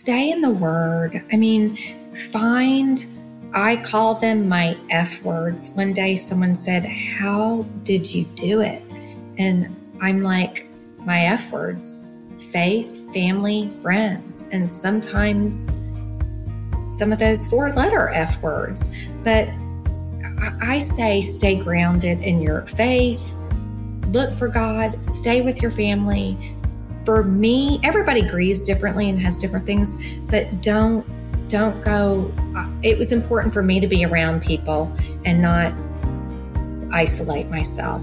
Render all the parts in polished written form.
stay in the Word. I mean, I call them my F words. One day someone said, "How did you do it?" And I'm like, my F words: faith, family, friends. And sometimes some of those 4-letter F words. But I say stay grounded in your faith, look for God, stay with your family. For me, everybody grieves differently and has different things, but don't go. It was important for me to be around people and not isolate myself.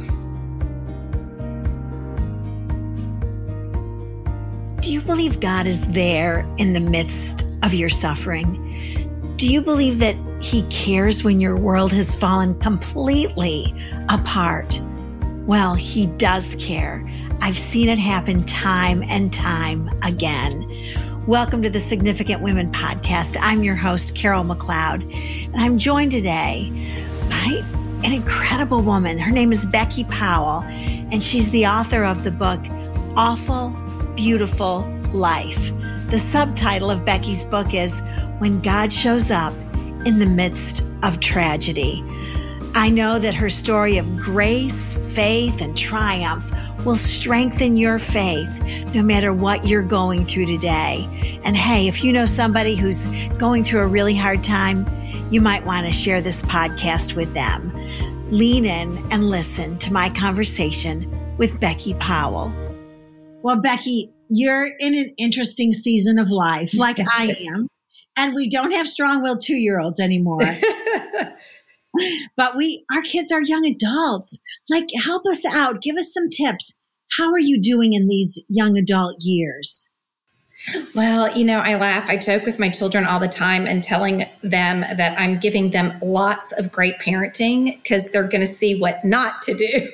Do you believe God is there in the midst of your suffering? Do you believe that He cares when your world has fallen completely apart? Well, He does care. I've seen it happen time and time again. Welcome to the Significant Women Podcast. I'm your host, Carol McLeod, and I'm joined today by an incredible woman. Her name is Becky Powell, and she's the author of the book, Awful, Beautiful Life. The subtitle of Becky's book is When God Shows Up in the Midst of Tragedy. I know that her story of grace, faith, and triumph will strengthen your faith no matter what you're going through today. And hey, if you know somebody who's going through a really hard time, you might want to share this podcast with them. Lean in and listen to my conversation with Becky Powell. Well, Becky, you're in an interesting season of life, like I am, and we don't have strong-willed 2-year-olds anymore. But our kids are young adults. Like, help us out. Give us some tips. How are you doing in these young adult years? Well, I laugh. I joke with my children all the time and telling them that I'm giving them lots of great parenting because they're going to see what not to do.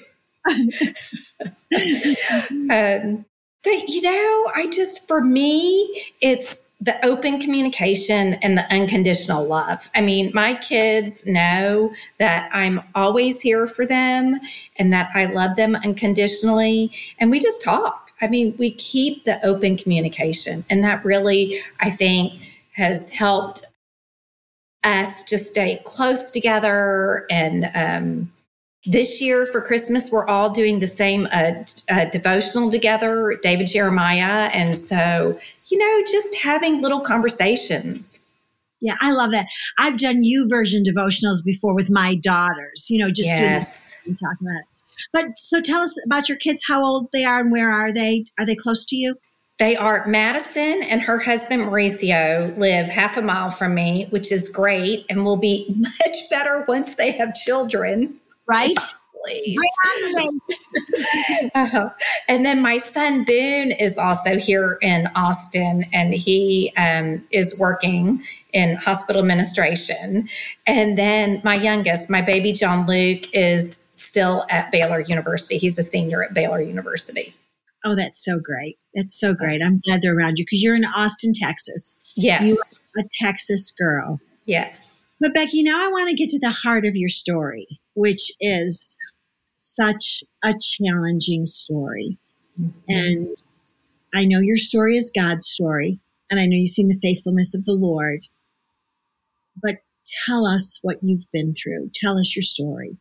But, for me, it's the open communication and the unconditional love. I mean, my kids know that I'm always here for them and that I love them unconditionally. And we just talk. I mean, we keep the open communication. And that really, I think, has helped us just stay close together. And this year for Christmas, we're all doing the same devotional together, David Jeremiah. And so, just having little conversations. Yeah, I love that. I've done YouVersion devotionals before with my daughters, just doing this and talking about it. But so tell us about your kids, how old they are and where are they? Are they close to you? They are. Madison and her husband Mauricio live half a mile from me, which is great and will be much better once they have children. Right? Please. And then my son Boone is also here in Austin, and he is working in hospital administration. And then my youngest, my baby John Luke, is still at Baylor University. He's a senior at Baylor University. Oh, that's so great. That's so great. I'm glad they're around you because you're in Austin, Texas. Yes. You are a Texas girl. Yes. But Becky, now I want to get to the heart of your story, which is such a challenging story. Mm-hmm. And I know your story is God's story, and I know you've seen the faithfulness of the Lord. But tell us what you've been through. Tell us your story.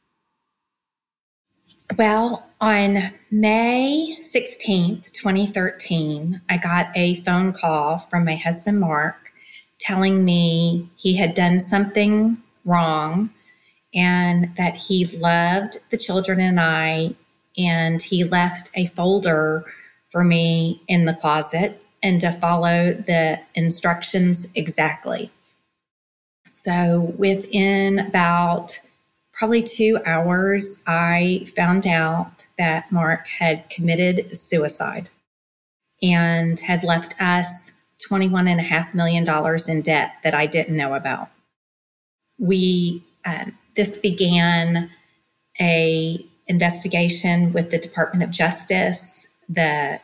Well, on May 16th, 2013, I got a phone call from my husband, Mark, telling me he had done something wrong and that he loved the children and I, and he left a folder for me in the closet and to follow the instructions exactly. So within about probably 2 hours, I found out that Mark had committed suicide and had left us $21.5 million in debt that I didn't know about. This began a investigation with the Department of Justice, the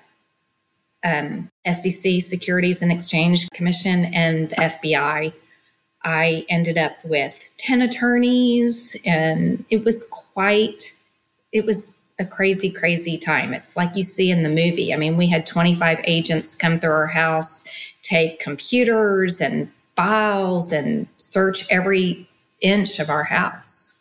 SEC, Securities and Exchange Commission, and the FBI. I ended up with 10 attorneys, and it was a crazy, crazy time. It's like you see in the movie. I mean, we had 25 agents come through our house take computers and files and search every inch of our house.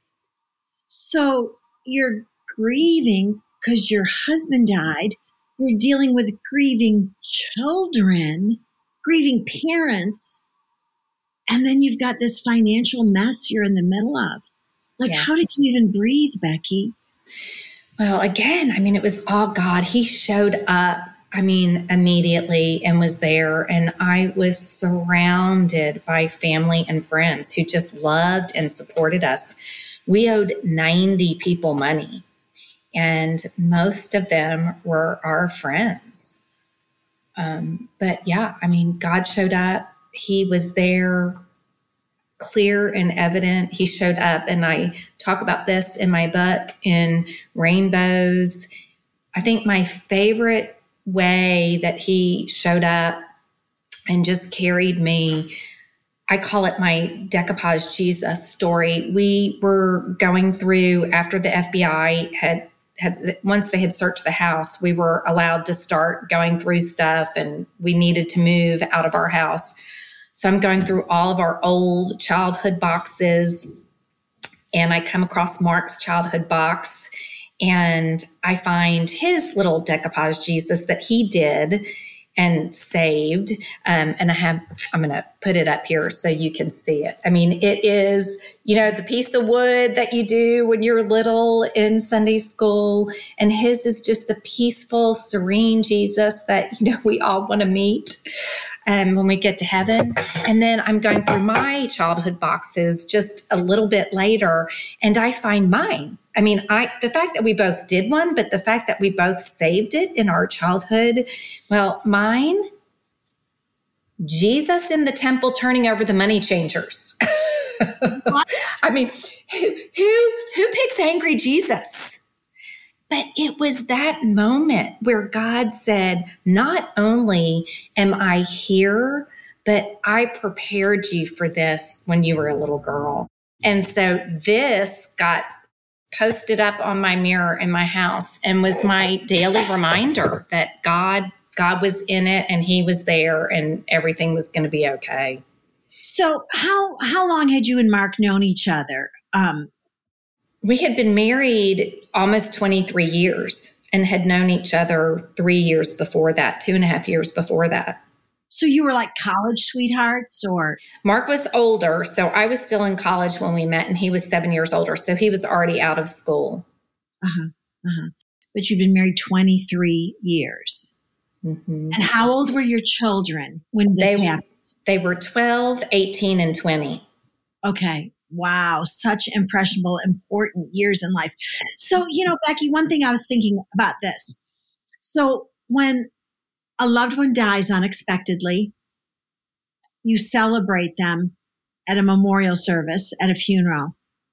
So you're grieving because your husband died. You're dealing with grieving children, grieving parents. And then you've got this financial mess you're in the middle of. Like, Yes. How did you even breathe, Becky? Well, again, it was all God. He showed up, immediately and was there. And I was surrounded by family and friends who just loved and supported us. We owed 90 people money, and most of them were our friends. But yeah, God showed up. He was there, clear and evident. He showed up, and I talk about this in my book in Rainbows. I think my favorite way that he showed up and just carried me, I call it my decoupage Jesus story. We were going through, after the FBI had once they had searched the house, we were allowed to start going through stuff, and we needed to move out of our house. So I'm going through all of our old childhood boxes, and I come across Mark's childhood box, and I find his little decoupage Jesus that he did and saved. And I'm going to put it up here so you can see it. It is, the piece of wood that you do when you're little in Sunday school. And his is just the peaceful, serene Jesus that, we all want to meet when we get to heaven. And then I'm going through my childhood boxes just a little bit later, and I find mine. The fact that we both did one, but the fact that we both saved it in our childhood, well, mine, Jesus in the temple turning over the money changers. Who picks angry Jesus? But it was that moment where God said, not only am I here, but I prepared you for this when you were a little girl. And so this got posted up on my mirror in my house and was my daily reminder that God was in it, and he was there, and everything was going to be okay. So how long had you and Mark known each other? We had been married almost 23 years and had known each other 3 years before that, 2.5 years before that. So you were like college sweethearts, or? Mark was older, so I was still in college when we met, and he was 7 years older, so he was already out of school. But you've been married 23 years. Mm-hmm. And how old were your children when this happened? They were 12, 18, and 20. Okay. Wow. Such impressionable, important years in life. So, Becky, one thing I was thinking about this. So when a loved one dies unexpectedly, you celebrate them at a memorial service, at a funeral.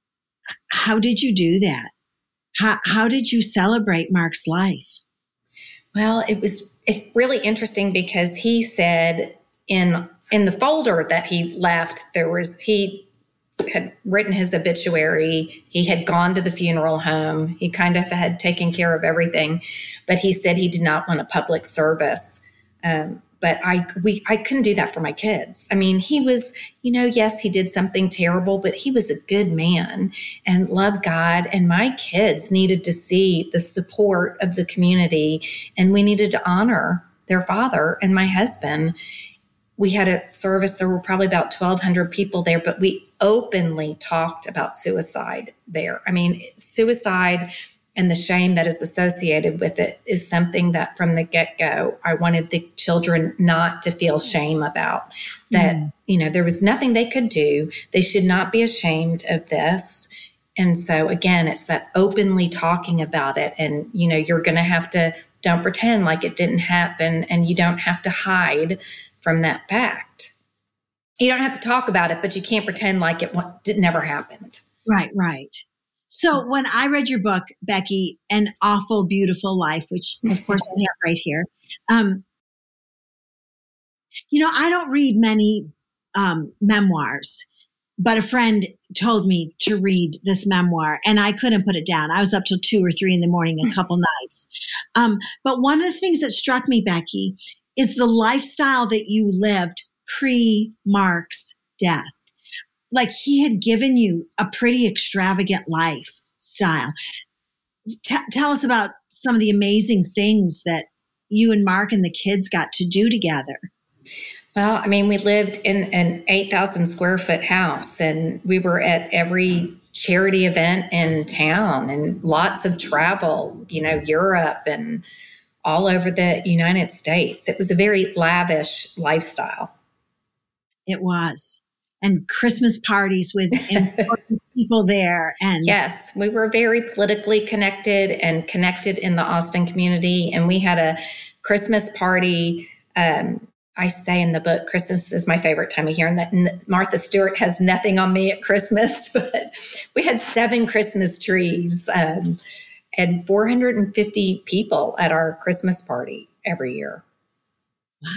How did you do that? How did you celebrate Mark's life? Well, it's really interesting because he said in the folder that he left, he had written his obituary. He had gone to the funeral home. He kind of had taken care of everything, but he said he did not want a public service. But I couldn't do that for my kids. He was, yes, he did something terrible, but he was a good man and loved God. And my kids needed to see the support of the community, and we needed to honor their father and my husband. We had a service. There were probably about 1,200 people there, but we openly talked about suicide there. Suicide and the shame that is associated with it is something that from the get-go, I wanted the children not to feel shame about. That, there was nothing they could do. They should not be ashamed of this. And so again, it's that openly talking about it. And, you're going to have to, don't pretend like it didn't happen, and you don't have to hide from that fact. You don't have to talk about it, but you can't pretend like it never happened. Right. So when I read your book, Becky, An Awful Beautiful Life, which of course I have right here, I don't read many memoirs, but a friend told me to read this memoir, and I couldn't put it down. I was up till 2 or 3 in the morning a couple nights. But one of the things that struck me, Becky, is the lifestyle that you lived pre-Mark's death. Like he had given you a pretty extravagant lifestyle. Tell us about some of the amazing things that you and Mark and the kids got to do together. Well, I mean, we lived in an 8,000 square foot house, and we were at every charity event in town, and lots of travel, Europe and all over the United States. It was a very lavish lifestyle. It was. And Christmas parties with important people there. And yes, we were very politically connected and connected in the Austin community. And we had a Christmas party. I say in the book, Christmas is my favorite time of year, and that Martha Stewart has nothing on me at Christmas, but we had 7 Christmas trees and 450 people at our Christmas party every year. Wow.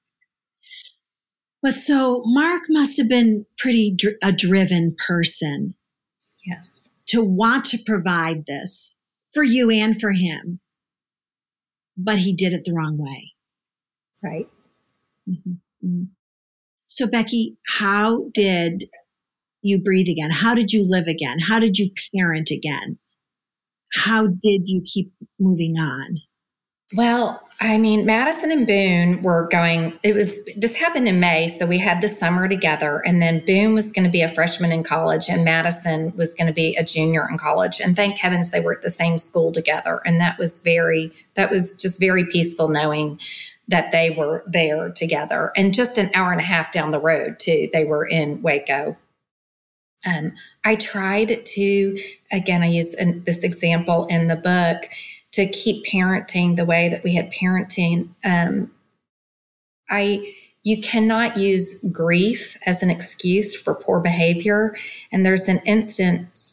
But so Mark must have been a driven person. Yes. To want to provide this for you and for him, but he did it the wrong way. Right. Mm-hmm. Mm-hmm. So Becky, how did you breathe again? How did you live again? How did you parent again? How did you keep moving on? Well, I mean, Madison and Boone were this happened in May. So we had the summer together, and then Boone was going to be a freshman in college and Madison was going to be a junior in college. And thank heavens they were at the same school together. And that was just very peaceful knowing that they were there together. And just an hour and a half down the road too, they were in Waco. I tried to, again, I use this example in the book, to keep parenting the way that we had parenting. You cannot use grief as an excuse for poor behavior. And there's an instance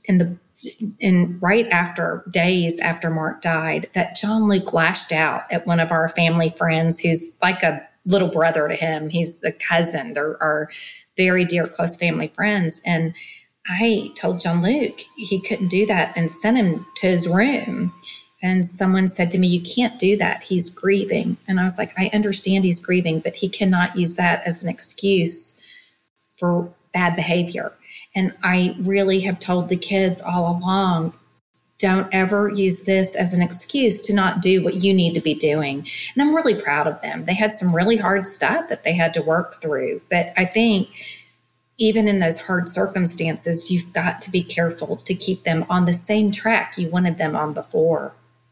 days after Mark died, that John Luke lashed out at one of our family friends who's like a little brother to him. He's a cousin. They're our very dear, close family friends. And I told John Luke he couldn't do that and sent him to his room. And someone said to me, "You can't do that. He's grieving." And I was like, I understand he's grieving, but he cannot use that as an excuse for bad behavior. And I really have told the kids all along, don't ever use this as an excuse to not do what you need to be doing. And I'm really proud of them. They had some really hard stuff that they had to work through. But I think even in those hard circumstances, you've got to be careful to keep them on the same track you wanted them on before.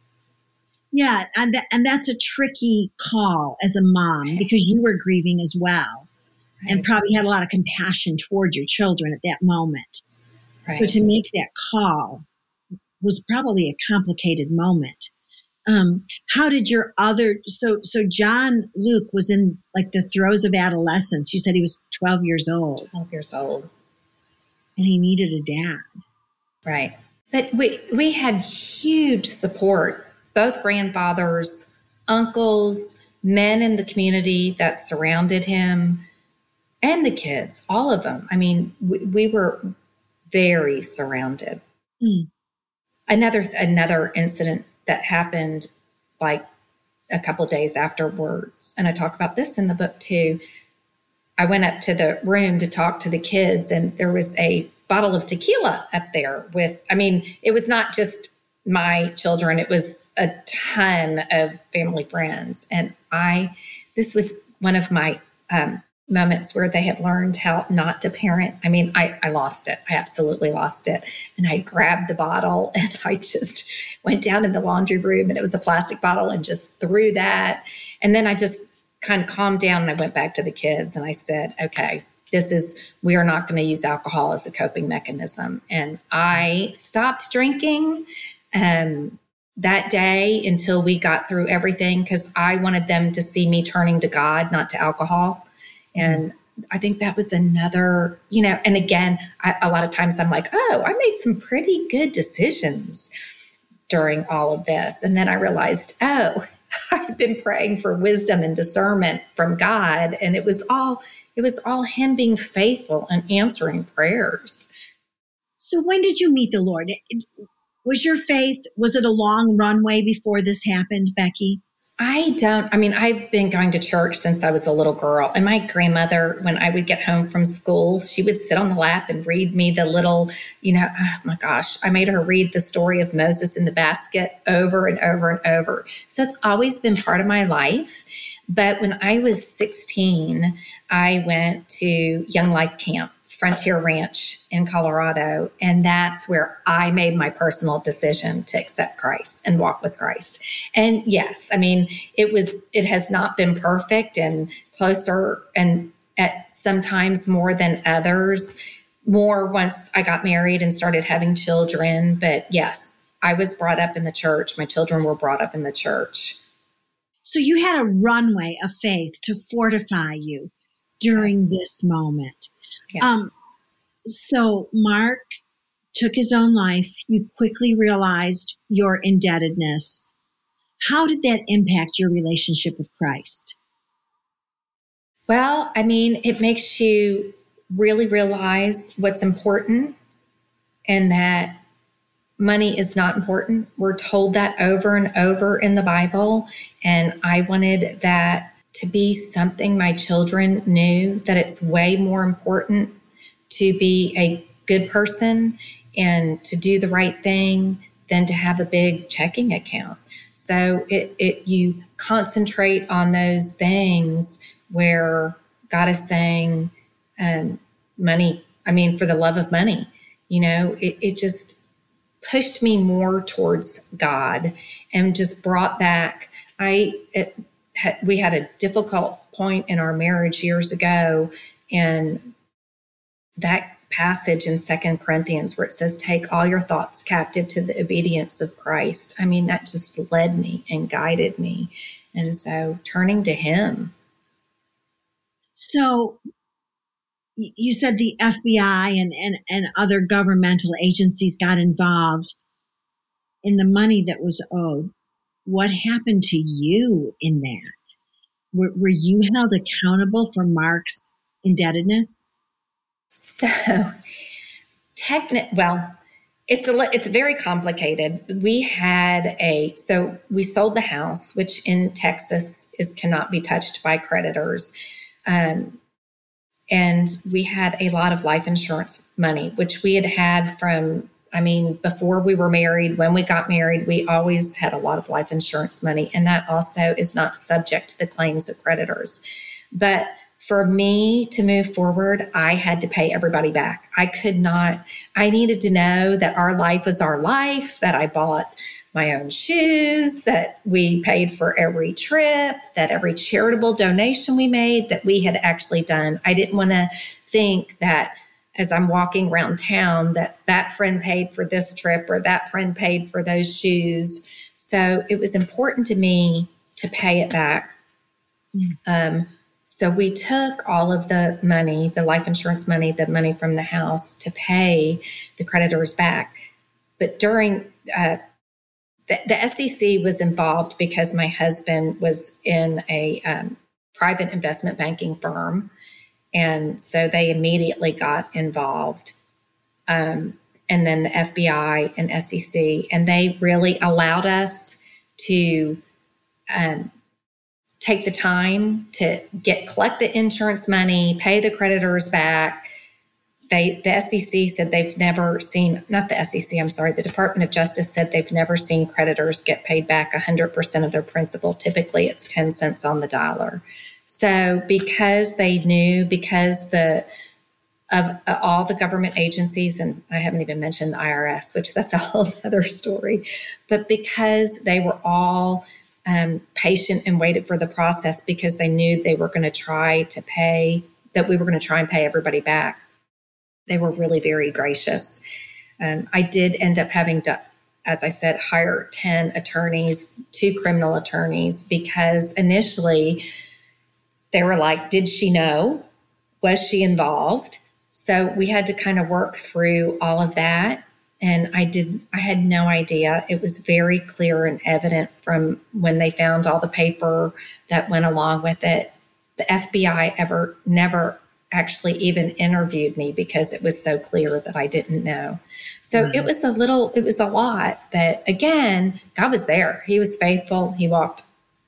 Yeah, and that's a tricky call as a mom, because you were grieving as well, right, and probably had a lot of compassion toward your children at that moment. Right. So to make that call was probably a complicated moment. How did so John Luke was in like the throes of adolescence. You said he was 12 years old. 12 years old. And he needed a dad. Right. But we had huge support. Both grandfathers, uncles, men in the community that surrounded him, and the kids, all of them. I mean, we were very surrounded. Mm. Another incident that happened like a couple of days afterwards, and I talk about this in the book too. I went up to the room to talk to the kids, and there was a bottle of tequila up there it was not just my children, it was a ton of family friends. And this was one of my moments where they have learned how not to parent. I mean, I lost it. I absolutely lost it. And I grabbed the bottle and I just went down in the laundry room, and it was a plastic bottle, and just threw that. And then I just kind of calmed down, and I went back to the kids and I said, okay, we are not going to use alcohol as a coping mechanism. And I stopped drinking that day until we got through everything, because I wanted them to see me turning to God, not to alcohol. And I think that was another, and again, a lot of times I'm like, oh, I made some pretty good decisions during all of this. And then I realized, oh, I've been praying for wisdom and discernment from God. And it was all him being faithful and answering prayers. So when did you meet the Lord? Was your faith, was it a long runway before this happened, Becky? I've been going to church since I was a little girl. And my grandmother, when I would get home from school, she would sit on the lap and read me the little, oh my gosh, I made her read the story of Moses in the basket over and over and over. So it's always been part of my life. But when I was 16, I went to Young Life Camp, Frontier Ranch in Colorado. And that's where I made my personal decision to accept Christ and walk with Christ. And yes, it has not been perfect and closer and at sometimes more than others, more once I got married and started having children. But yes, I was brought up in the church. My children were brought up in the church. So you had a runway of faith to fortify you during this moment. Yes. So Mark took his own life. You quickly realized your indebtedness. How did that impact your relationship with Christ? Well, it makes you really realize what's important and that money is not important. We're told that over and over in the Bible. And I wanted that to be something my children knew, that it's way more important to be a good person and to do the right thing than to have a big checking account. So you concentrate on those things where God is saying, money, for the love of money, it just pushed me more towards God and just brought back, we had a difficult point in our marriage years ago, and that passage in 2 Corinthians where it says, take all your thoughts captive to the obedience of Christ. That just led me and guided me. And so turning to him. So you said the FBI and other governmental agencies got involved in the money that was owed. What happened to you in that? Were you held accountable for Mark's indebtedness? So, it's very complicated. We sold the house, which in Texas cannot be touched by creditors. And we had a lot of life insurance money, which we had from, before we were married. When we got married, we always had a lot of life insurance money. And that also is not subject to the claims of creditors. But for me to move forward, I had to pay everybody back. I needed to know that our life was our life, that I bought my own shoes, that we paid for every trip, that every charitable donation we made, that we had actually done. I didn't want to think that as I'm walking around town that friend paid for this trip or that friend paid for those shoes. So it was important to me to pay it back. So we took all of the money, the life insurance money, the money from the house to pay the creditors back. But during the SEC was involved because my husband was in a private investment banking firm. And so they immediately got involved. And then the FBI and SEC, and they really allowed us to take the time to collect the insurance money, pay the creditors back. The SEC said they've never seen, not the SEC, I'm sorry, the Department of Justice said they've never seen creditors get paid back 100% of their principal. Typically, it's 10 cents on the dollar. So because they knew, of all the government agencies, and I haven't even mentioned the IRS, which that's a whole other story, but because they were all patient and waited for the process because they knew they were going to try and pay everybody back. They were really very gracious. I did end up having to, as I said, hire 10 attorneys, 2 criminal attorneys, because initially they were like, did she know? Was she involved? So we had to kind of work through all of that. And I had no idea. It was very clear and evident from when they found all the paper that went along with it. The FBI never actually even interviewed me because it was so clear that I didn't know. So it was a lot, but again, God was there. He was faithful. He walked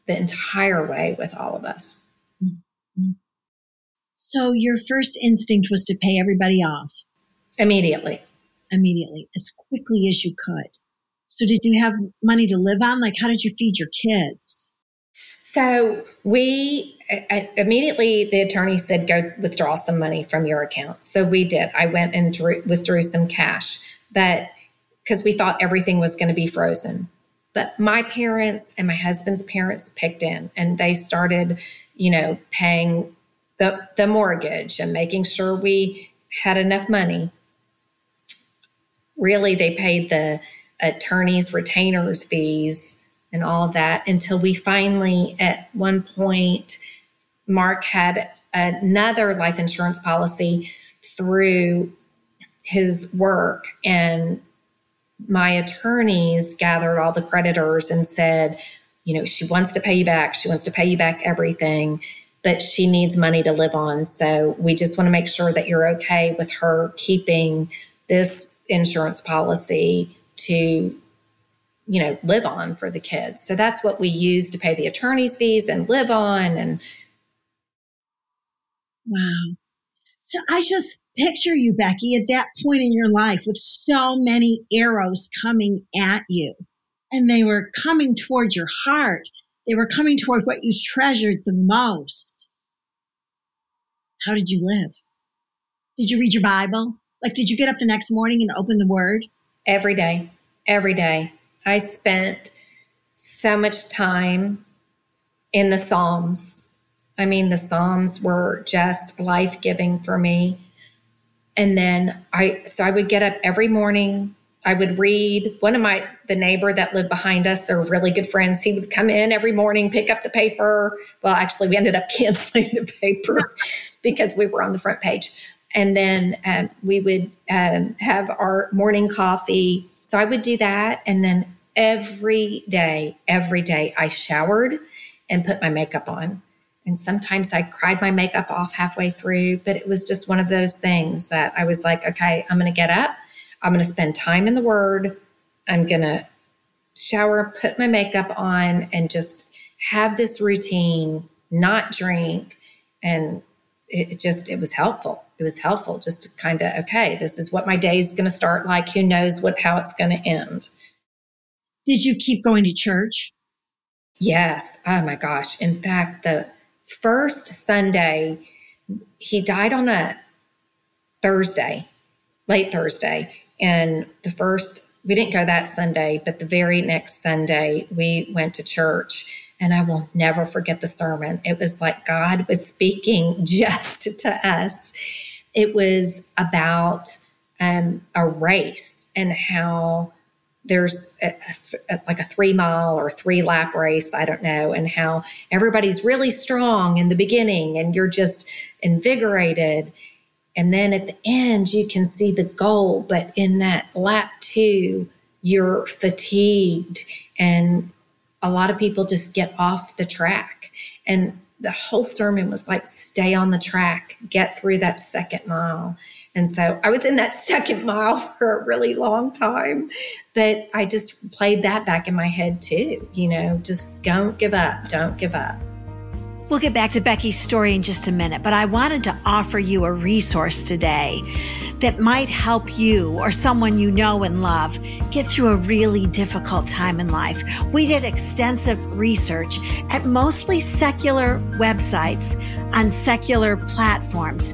the entire way with all of us. Mm-hmm. So your first instinct was to pay everybody off? Immediately, as quickly as you could. So did you have money to live on? Like, how did you feed your kids? So we immediately, the attorney said, go withdraw some money from your account. So we did. I went and withdrew some cash, but because we thought everything was going to be frozen. But my parents and my husband's parents picked in, and they started, paying the mortgage and making sure we had enough money. Really, they paid the attorney's retainers fees and all of that until we finally, at one point, Mark had another life insurance policy through his work, and my attorneys gathered all the creditors and said, she wants to pay you back. She wants to pay you back everything, but she needs money to live on. So we just want to make sure that you're okay with her keeping this insurance policy to, live on for the kids. So that's what we use to pay the attorney's fees and live on. And wow. So I just picture you, Becky, at that point in your life with so many arrows coming at you, and they were coming toward your heart. They were coming toward what you treasured the most. How did you live? Did you read your Bible? Like, did you get up the next morning and open the Word? Every day. I spent so much time in the Psalms. I mean, the Psalms were just life-giving for me. And then I would get up every morning. I would read. The neighbor that lived behind us, they were really good friends. He would come in every morning, pick up the paper. Well, actually, we ended up canceling the paper because we were on the front page. And then we would have our morning coffee. So I would do that. And then every day, I showered and put my makeup on. And sometimes I cried my makeup off halfway through, but it was just one of those things that I was like, okay, I'm going to get up. I'm going to spend time in the Word. I'm going to shower, put my makeup on, and just have this routine, not drink. And it was helpful. It was helpful just to kind of, okay, this is what my day is going to start like. Who knows how it's going to end. Did you keep going to church? Yes. Oh my gosh. In fact, the first Sunday, he died on a Thursday, late Thursday. And we didn't go that Sunday, but the very next Sunday we went to church. And I will never forget the sermon. It was like God was speaking just to us. It was about a race and how there's like a 3-mile or 3-lap race, I don't know, and how everybody's really strong in the beginning and you're just invigorated. And then at the end, you can see the goal. But in that lap 2, you're fatigued, and a lot of people just get off the track. And the whole sermon was like, stay on the track, get through that 2nd mile. And so I was in that 2nd mile for a really long time, but I just played that back in my head too. Just don't give up. Don't give up. We'll get back to Becky's story in just a minute, but I wanted to offer you a resource today that might help you or someone you know and love get through a really difficult time in life. We did extensive research at mostly secular websites on secular platforms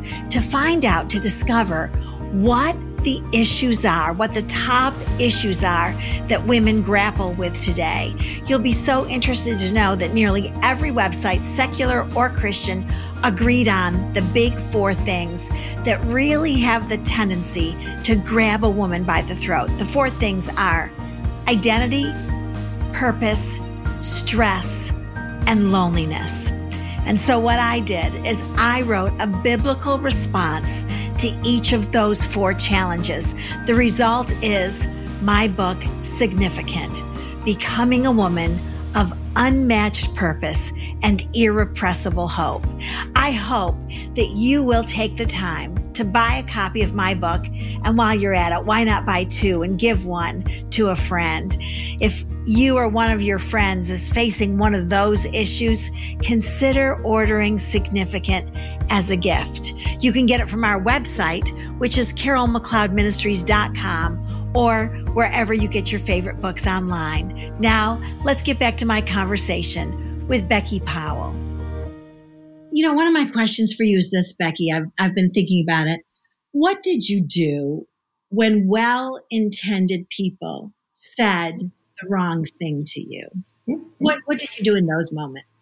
to discover what the issues are, what the top issues are that women grapple with today. You'll be so interested to know that nearly every website, secular or Christian, agreed on the big 4 things that really have the tendency to grab a woman by the throat. The 4 things are identity, purpose, stress, and loneliness. And so what I did is I wrote a biblical response to each of those 4 challenges. The result is my book, Significant: Becoming a Woman of Unmatched Purpose and Irrepressible Hope. I I hope that you will take the time to buy a copy of my book. And while you're at it, why not buy two and give one to a friend? If you or one of your friends is facing one of those issues, consider ordering Significant as a gift. You can get it from our website, which is carolmcleodministries.com, or wherever you get your favorite books online. Now, let's get back to my conversation with Becky Powell. One of my questions for you is this, Becky. I've been thinking about it. What did you do when well-intended people said the wrong thing to you? What did you do in those moments?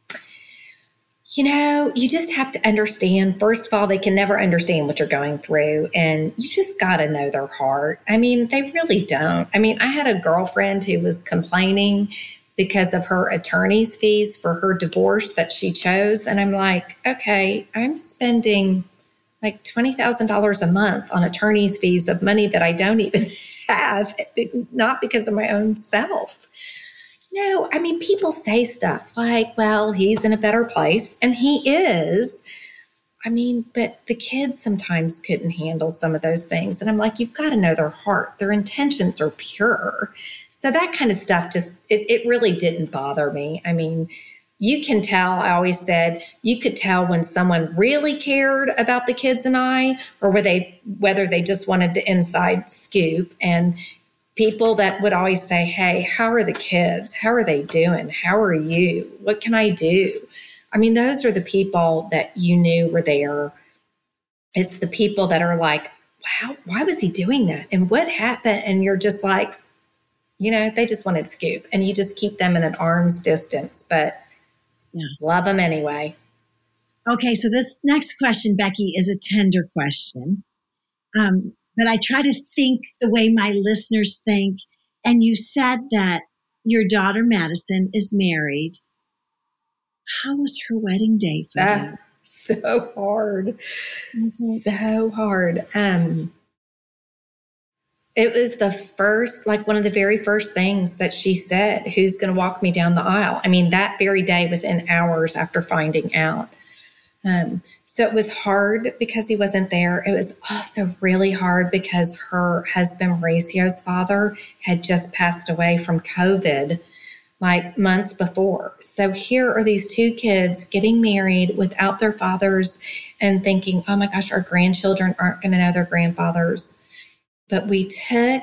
You just have to understand, first of all, they can never understand what you're going through, and you just got to know their heart. I mean, they really don't. I mean, I had a girlfriend who was complaining because of her attorney's fees for her divorce that she chose. And I'm like, okay, I'm spending like $20,000 a month on attorney's fees of money that I don't even have, not because of my own self. No, I mean, people say stuff like, well, he's in a better place, and he is. I mean, but the kids sometimes couldn't handle some of those things. And I'm like, you've got to know their heart. Their intentions are pure. So that kind of stuff it really didn't bother me. I mean, you can tell, I always said, you could tell when someone really cared about the kids and I, or whether they just wanted the inside scoop. And people that would always say, hey, how are the kids? How are they doing? How are you? What can I do? I mean, those are the people that you knew were there. It's the people that are like, wow, why was he doing that? And what happened? And you're just like, they just wanted scoop, and you just keep them in an arm's distance, but love them anyway. Okay. So this next question, Becky, is a tender question. But I try to think the way my listeners think. And you said that your daughter, Madison, is married. How was her wedding day for you? So hard. So hard. It was one of the very first things that she said, who's going to walk me down the aisle? I mean, that very day, within hours after finding out. So it was hard because he wasn't there. It was also really hard because her husband, Mauricio's father, had just passed away from COVID like months before. So here are these two kids getting married without their fathers and thinking, oh my gosh, our grandchildren aren't going to know their grandfathers. But we took,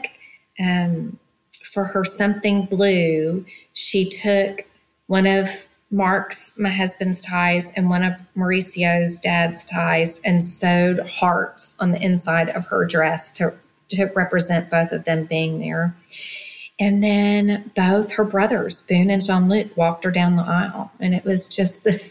for her something blue, she took one of Mark's, my husband's ties, and one of Mauricio's dad's ties, and sewed hearts on the inside of her dress to represent both of them being there. And then both her brothers, Boone and Jean-Luc, walked her down the aisle. And it was just the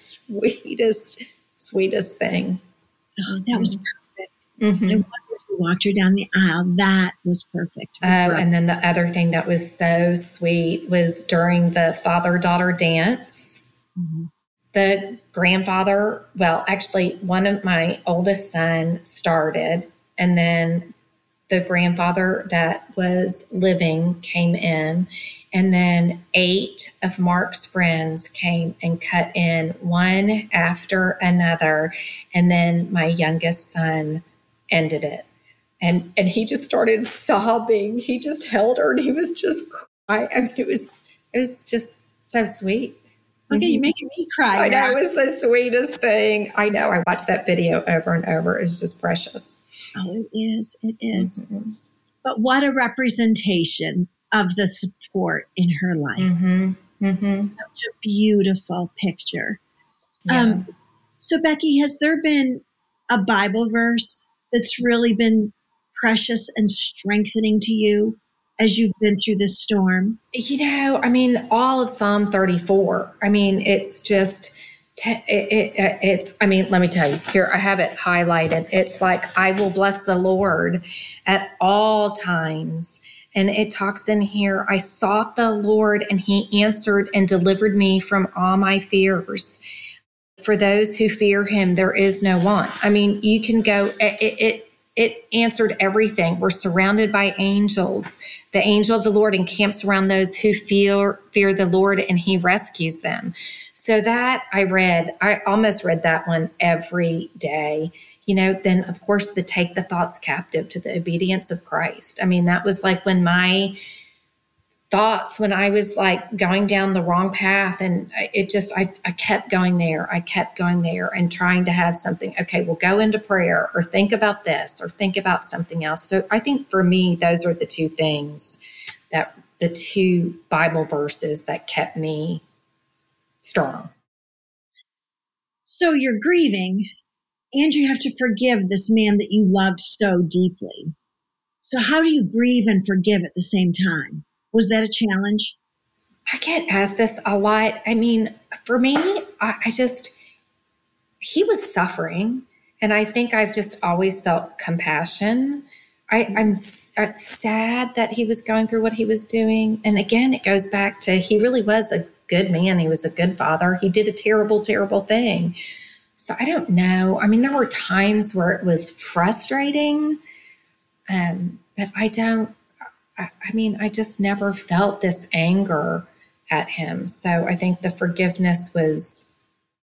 sweetest thing. Oh, that was perfect. Mm-hmm. I wonder if you walked her down the aisle. That was perfect. And then the other thing that was so sweet was during the father-daughter dance. Mm-hmm. The grandfather, actually, one of my oldest son started, and then the grandfather that was living came in, and then 8 of Mark's friends came and cut in one after another, and then my youngest son ended it. And he just started sobbing. He just held her, and he was just crying. I mean, it was just so sweet. Okay, you're making me cry. I know, it was the sweetest thing. I know. I watched that video over and over. It's just precious. Oh, it is. It is. Mm-hmm. But what a representation of the support in her life. Mm-hmm. Mm-hmm. Such a beautiful picture. Yeah. So, Becky, has there been a Bible verse that's really been precious and strengthening to you as you've been through this storm? I mean, all of Psalm 34. I mean, it's just, let me tell you here, I have it highlighted. It's like, I will bless the Lord at all times. And it talks in here, I sought the Lord and he answered and delivered me from all my fears. For those who fear him, there is no want. I mean, you can go, it answered everything. We're surrounded by angels. The angel of the Lord encamps around those who fear the Lord, and he rescues them. So that I almost read that one every day. Then of course the take the thoughts captive to the obedience of Christ. I mean, that was like when my thoughts, when I was like going down the wrong path, and I kept going there. I kept going there and trying to have something. Okay, we'll go into prayer or think about this or think about something else. So I think for me, those are the two things, that the two Bible verses that kept me strong. So you're grieving, and you have to forgive this man that you loved so deeply. So how do you grieve and forgive at the same time? Was that a challenge? I get asked this a lot. I mean, for me, he was suffering, and I think I've just always felt compassion. I'm sad that he was going through what he was doing. And again, it goes back to, he really was a good man. He was a good father. He did a terrible, terrible thing. So I don't know. I mean, there were times where it was frustrating, but I just never felt this anger at him. So I think the forgiveness was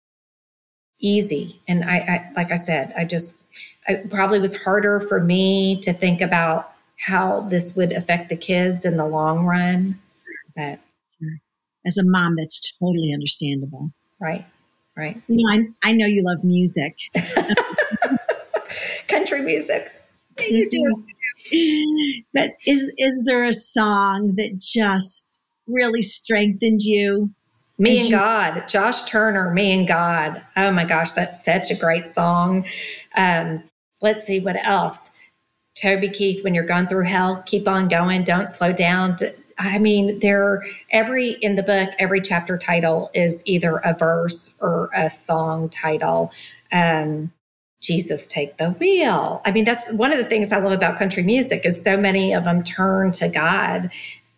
easy. And I like I said, it probably was harder for me to think about how this would affect the kids in the long run. But as a mom, that's totally understandable. Right. I know you love music. Country music. You do. But is there a song that just really strengthened you? Me and God, Josh Turner, Me and God. Oh my gosh, that's such a great song. Let's see what else. Toby Keith, When You're Going Through Hell, Keep On Going, Don't Slow Down. I mean, in the book, every chapter title is either a verse or a song title. Jesus, Take the Wheel. I mean, that's one of the things I love about country music, is so many of them turn to God.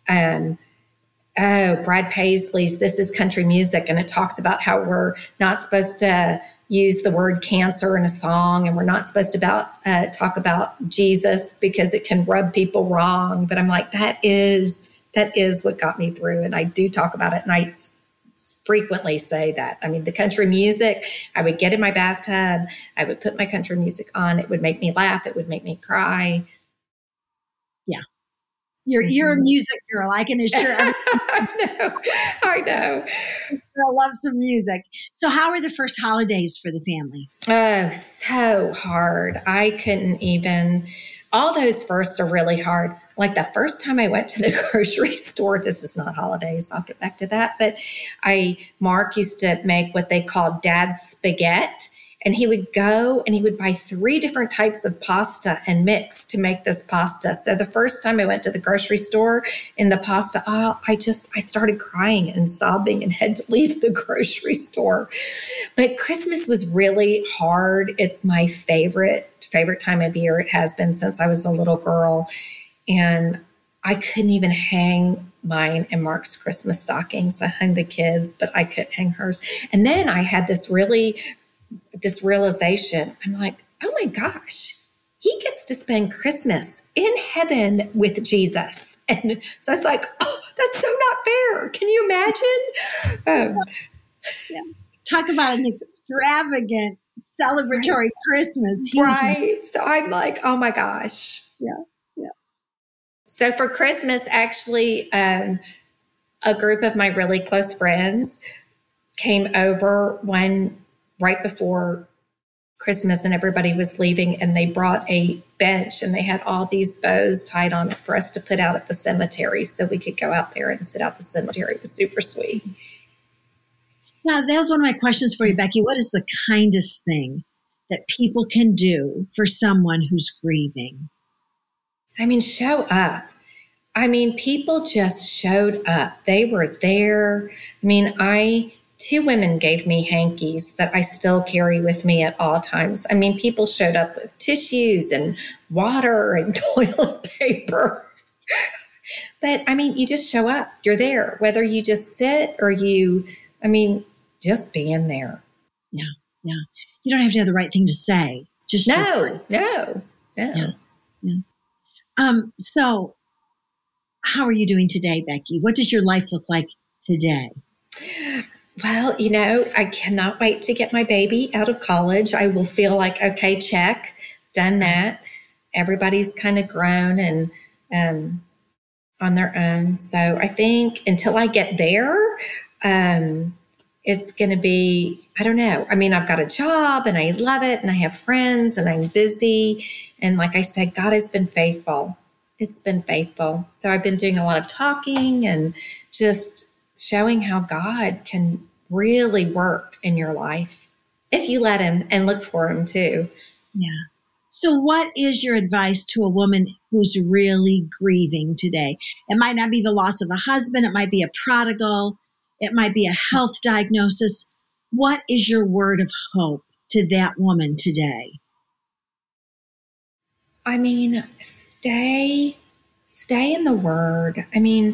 Brad Paisley's This Is Country Music, and it talks about how we're not supposed to use the word cancer in a song, and we're not supposed to talk about Jesus because it can rub people wrong. But I'm like, that is what got me through, and I do talk about it, and I frequently say that. I mean, the country music, I would get in my bathtub, I would put my country music on, it would make me laugh, it would make me cry. Yeah. You're a music girl, I can assure everyone. I know. I love some music. So how were the first holidays for the family? Oh, so hard. I couldn't even, all those firsts are really hard. Like the first time I went to the grocery store, this is not holidays, I'll get back to that, but Mark used to make what they called Dad's spaghetti. And he would go and he would buy 3 different types of pasta and mix to make this pasta. So the first time I went to the grocery store in the pasta aisle, I started crying and sobbing and had to leave the grocery store. But Christmas was really hard. It's my favorite time of year. It has been since I was a little girl. And I couldn't even hang mine and Mark's Christmas stockings. I hung the kids, but I couldn't hang hers. And then I had this realization. I'm like, oh my gosh, he gets to spend Christmas in heaven with Jesus. And so I was like, oh, that's so not fair. Can you imagine? Yeah. Talk about an extravagant celebratory Christmas. Right. So I'm like, oh my gosh. Yeah. So for Christmas, actually, a group of my really close friends came over right before Christmas, and everybody was leaving, and they brought a bench and they had all these bows tied on it for us to put out at the cemetery so we could go out there and sit out the cemetery. It was super sweet. Now, that was one of my questions for you, Becky. What is the kindest thing that people can do for someone who's grieving? I mean, show up. I mean, people just showed up. They were there. I mean, 2 women gave me hankies that I still carry with me at all times. I mean, people showed up with tissues and water and toilet paper. But I mean, you just show up. You're there, whether you just sit or just being there. Yeah. You don't have to have the right thing to say. Just No. No. Yeah. So how are you doing today, Becky? What does your life look like today? Well, I cannot wait to get my baby out of college. I will feel like, okay, check, done that. Everybody's kind of grown and on their own. So I think until I get there, it's going to be, I don't know. I mean, I've got a job and I love it and I have friends and I'm busy. And like I said, God has been faithful. It's been faithful. So I've been doing a lot of talking and just showing how God can really work in your life if you let him and look for him too. Yeah. So what is your advice to a woman who's really grieving today? It might not be the loss of a husband. It might be a prodigal. It might be a health diagnosis. What is your word of hope to that woman today? I mean, stay in the word. I mean,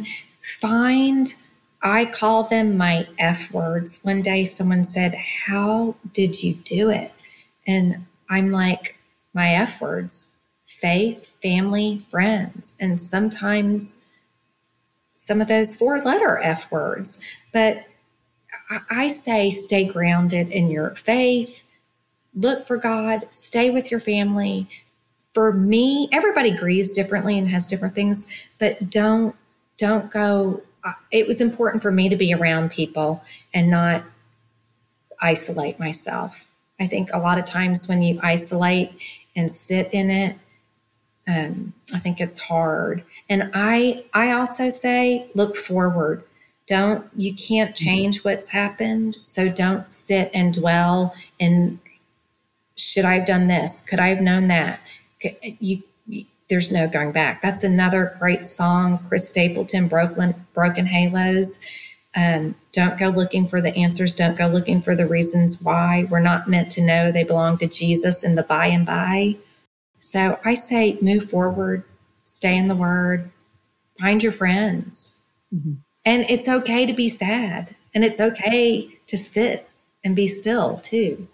I call them my F words. One day someone said, how did you do it? And I'm like, my F words, faith, family, friends. And sometimes some of those 4-letter F words. But I say stay grounded in your faith, look for God, stay with your family. For me, everybody grieves differently and has different things, but don't go. It was important for me to be around people and not isolate myself. I think a lot of times when you isolate and sit in it, I think it's hard. And I also say, look forward. You can't change what's happened. So don't sit and dwell in, should I have done this? Could I have known that? There's no going back. That's another great song, Chris Stapleton, Broken Halos. Don't go looking for the answers. Don't go looking for the reasons why. We're not meant to know. They belong to Jesus in the by and by. So I say move forward, stay in the word, find your friends. Mm-hmm. And it's okay to be sad. And it's okay to sit and be still too.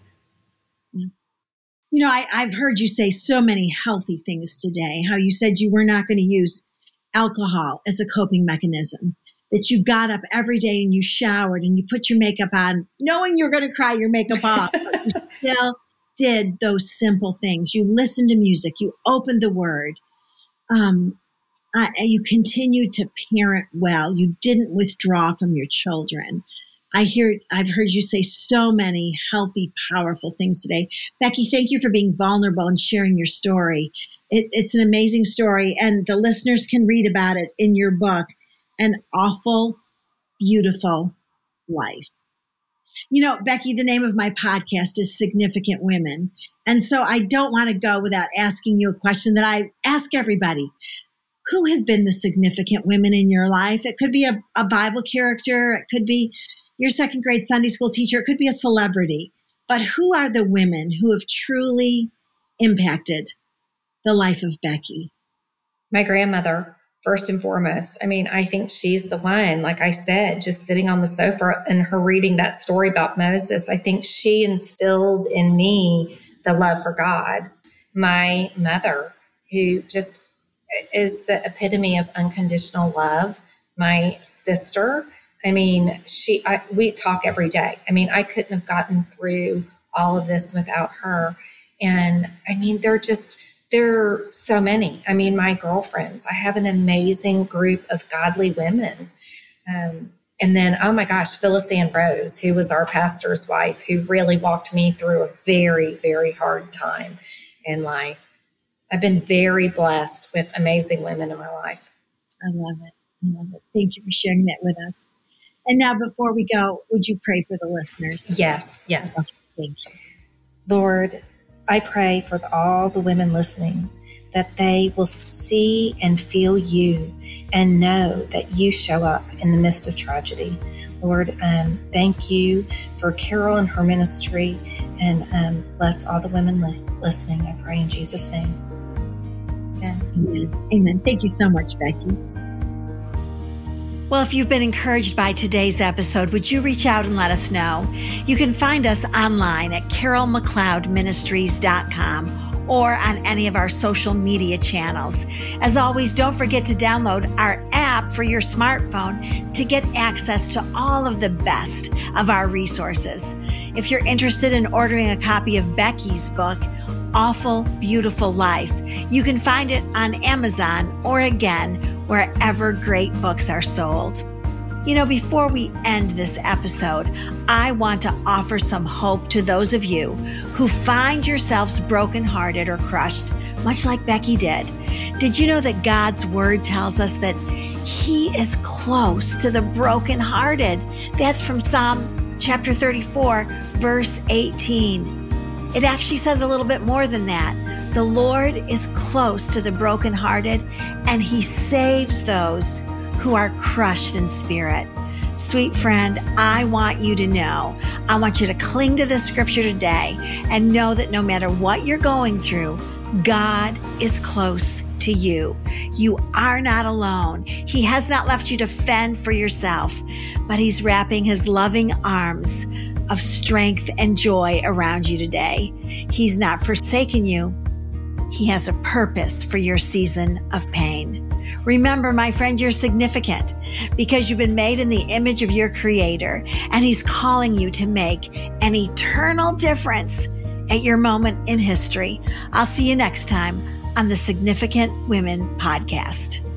I've heard you say so many healthy things today, how you said you were not going to use alcohol as a coping mechanism, that you got up every day and you showered and you put your makeup on, knowing you're going to cry your makeup off, but you still did those simple things. You listened to music, you opened the word, you continued to parent well. You didn't withdraw from your children. I've heard you say so many healthy, powerful things today. Becky, thank you for being vulnerable and sharing your story. It's an amazing story, and the listeners can read about it in your book, An Awful, Beautiful Life. Becky, the name of my podcast is Significant Women. And so I don't want to go without asking you a question that I ask everybody. Who have been the significant women in your life? It could be a Bible character. It could be your second grade Sunday school teacher. It could be a celebrity. But who are the women who have truly impacted the life of Becky? My grandmother, first and foremost. I mean, I think she's the one, like I said, just sitting on the sofa and her reading that story about Moses. I think she instilled in me the love for God. My mother, who just is the epitome of unconditional love. My sister, I mean, we talk every day. I mean, I couldn't have gotten through all of this without her. And I mean, there are so many. I mean, my girlfriends, I have an amazing group of godly women. And then, oh my gosh, Phyllis Ann Rose, who was our pastor's wife, who really walked me through a very, very hard time in life. I've been very blessed with amazing women in my life. I love it. I love it. Thank you for sharing that with us. And now, before we go, would you pray for the listeners? Yes. Okay, thank you. Lord, I pray for all the women listening that they will see and feel you and know that you show up in the midst of tragedy. Lord, thank you for Carol and her ministry, and bless all the women listening. I pray in Jesus' name. Amen. Amen. Thank you so much, Becky. Well, if you've been encouraged by today's episode, would you reach out and let us know? You can find us online at carolmcleodministries.com or on any of our social media channels. As always, don't forget to download our app for your smartphone to get access to all of the best of our resources. If you're interested in ordering a copy of Becky's book, Awful Beautiful Life, you can find it on Amazon or again, wherever great books are sold. You know, before we end this episode, I want to offer some hope to those of you who find yourselves brokenhearted or crushed, much like Becky did. Did you know that God's word tells us that He is close to the brokenhearted? That's from Psalm chapter 34, verse 18. It actually says a little bit more than that. The Lord is close to the brokenhearted, and He saves those who are crushed in spirit. Sweet friend, I want you to know, I want you to cling to this scripture today and know that no matter what you're going through, God is close to you. You are not alone. He has not left you to fend for yourself, but He's wrapping His loving arms of strength and joy around you today. He's not forsaken you. He has a purpose for your season of pain. Remember, my friend, you're significant because you've been made in the image of your Creator, and He's calling you to make an eternal difference at your moment in history. I'll see you next time on the Significant Women Podcast.